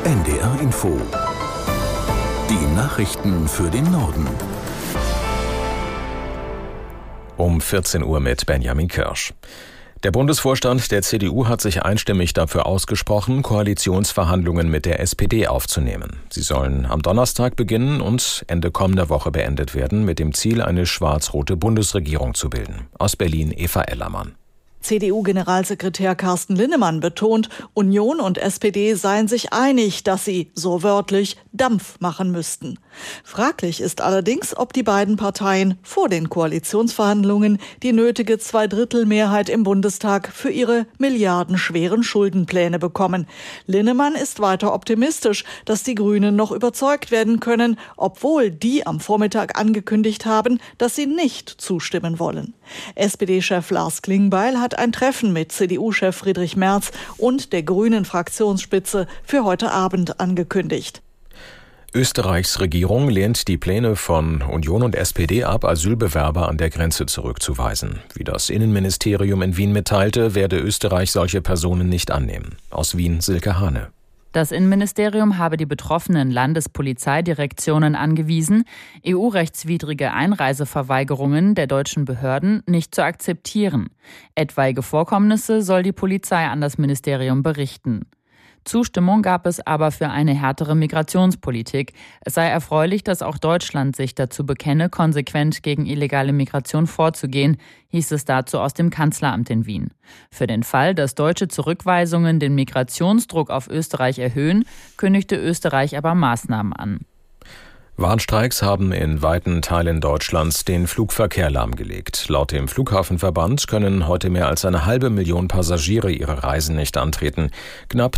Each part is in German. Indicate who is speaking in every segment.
Speaker 1: NDR Info. Die Nachrichten für den Norden.
Speaker 2: Um 14 Uhr mit Benjamin Kirsch. Der Bundesvorstand der CDU hat sich einstimmig dafür ausgesprochen, Koalitionsverhandlungen mit der SPD aufzunehmen. Sie sollen am Donnerstag beginnen und Ende kommender Woche beendet werden, mit dem Ziel, eine schwarz-rote Bundesregierung zu bilden. Aus Berlin Eva Ellermann.
Speaker 3: CDU-Generalsekretär Carsten Linnemann betont, Union und SPD seien sich einig, dass sie, so wörtlich, Dampf machen müssten. Fraglich ist allerdings, ob die beiden Parteien vor den Koalitionsverhandlungen die nötige Zweidrittelmehrheit im Bundestag für ihre milliardenschweren Schuldenpläne bekommen. Linnemann ist weiter optimistisch, dass die Grünen noch überzeugt werden können, obwohl die am Vormittag angekündigt haben, dass sie nicht zustimmen wollen. SPD-Chef Lars Klingbeil hat ein Treffen mit CDU-Chef Friedrich Merz und der Grünen-Fraktionsspitze für heute Abend angekündigt.
Speaker 2: Österreichs Regierung lehnt die Pläne von Union und SPD ab, Asylbewerber an der Grenze zurückzuweisen. Wie das Innenministerium in Wien mitteilte, werde Österreich solche Personen nicht annehmen. Aus Wien Silke Hane.
Speaker 4: Das Innenministerium habe die betroffenen Landespolizeidirektionen angewiesen, EU-rechtswidrige Einreiseverweigerungen der deutschen Behörden nicht zu akzeptieren. Etwaige Vorkommnisse soll die Polizei an das Ministerium berichten. Zustimmung gab es aber für eine härtere Migrationspolitik. Es sei erfreulich, dass auch Deutschland sich dazu bekenne, konsequent gegen illegale Migration vorzugehen, hieß es dazu aus dem Kanzleramt in Wien. Für den Fall, dass deutsche Zurückweisungen den Migrationsdruck auf Österreich erhöhen, kündigte Österreich aber Maßnahmen an.
Speaker 2: Warnstreiks haben in weiten Teilen Deutschlands den Flugverkehr lahmgelegt. Laut dem Flughafenverband können heute mehr als 500.000 Passagiere ihre Reisen nicht antreten. Knapp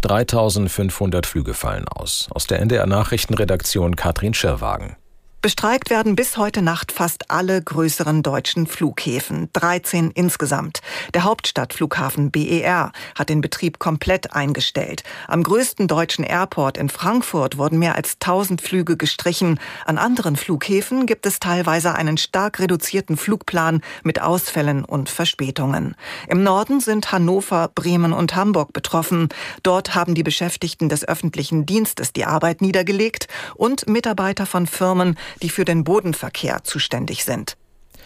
Speaker 2: 3.500 Flüge fallen aus. Aus der NDR Nachrichtenredaktion Katrin Schirrwagen.
Speaker 5: Bestreikt werden bis heute Nacht fast alle größeren deutschen Flughäfen, 13 insgesamt. Der Hauptstadtflughafen BER hat den Betrieb komplett eingestellt. Am größten deutschen Airport in Frankfurt wurden mehr als 1000 Flüge gestrichen. An anderen Flughäfen gibt es teilweise einen stark reduzierten Flugplan mit Ausfällen und Verspätungen. Im Norden sind Hannover, Bremen und Hamburg betroffen. Dort haben die Beschäftigten des öffentlichen Dienstes die Arbeit niedergelegt und Mitarbeiter von Firmen, die für den Bodenverkehr zuständig sind.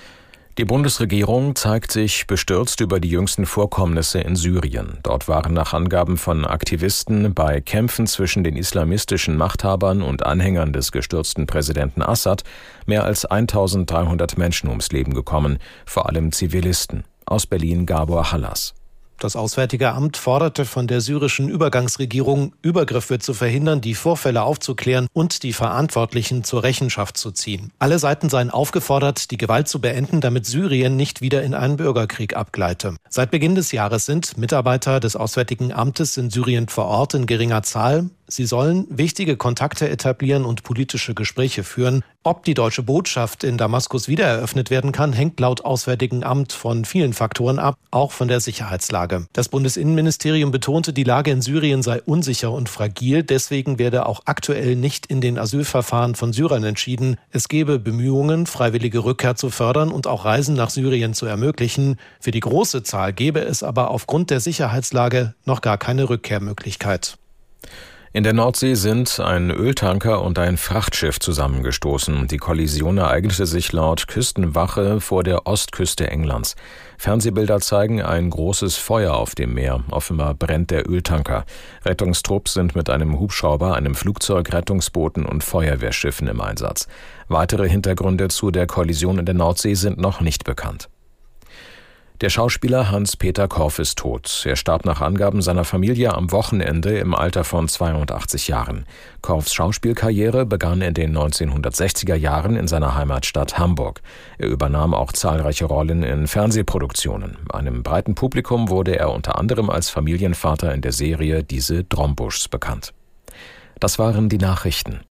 Speaker 2: Die Bundesregierung zeigt sich bestürzt über die jüngsten Vorkommnisse in Syrien. Dort waren nach Angaben von Aktivisten bei Kämpfen zwischen den islamistischen Machthabern und Anhängern des gestürzten Präsidenten Assad mehr als 1.300 Menschen ums Leben gekommen, vor allem Zivilisten. Aus Berlin Gabor Hallas.
Speaker 6: Das Auswärtige Amt forderte von der syrischen Übergangsregierung, Übergriffe zu verhindern, die Vorfälle aufzuklären und die Verantwortlichen zur Rechenschaft zu ziehen. Alle Seiten seien aufgefordert, die Gewalt zu beenden, damit Syrien nicht wieder in einen Bürgerkrieg abgleite. Seit Beginn des Jahres sind Mitarbeiter des Auswärtigen Amtes in Syrien vor Ort in geringer Zahl. Sie sollen wichtige Kontakte etablieren und politische Gespräche führen. Ob die deutsche Botschaft in Damaskus wiedereröffnet werden kann, hängt laut Auswärtigen Amt von vielen Faktoren ab, auch von der Sicherheitslage. Das Bundesinnenministerium betonte, die Lage in Syrien sei unsicher und fragil. Deswegen werde auch aktuell nicht in den Asylverfahren von Syrern entschieden. Es gebe Bemühungen, freiwillige Rückkehr zu fördern und auch Reisen nach Syrien zu ermöglichen. Für die große Zahl gäbe es aber aufgrund der Sicherheitslage noch gar keine Rückkehrmöglichkeit.
Speaker 2: In der Nordsee sind ein Öltanker und ein Frachtschiff zusammengestoßen. Die Kollision ereignete sich laut Küstenwache vor der Ostküste Englands. Fernsehbilder zeigen ein großes Feuer auf dem Meer. Offenbar brennt der Öltanker. Rettungstrupps sind mit einem Hubschrauber, einem Flugzeug, Rettungsbooten und Feuerwehrschiffen im Einsatz. Weitere Hintergründe zu der Kollision in der Nordsee sind noch nicht bekannt. Der Schauspieler Hans-Peter Korff ist tot. Er starb nach Angaben seiner Familie am Wochenende im Alter von 82 Jahren. Korffs Schauspielkarriere begann in den 1960er Jahren in seiner Heimatstadt Hamburg. Er übernahm auch zahlreiche Rollen in Fernsehproduktionen. Einem breiten Publikum wurde er unter anderem als Familienvater in der Serie Diese Drombuschs bekannt. Das waren die Nachrichten.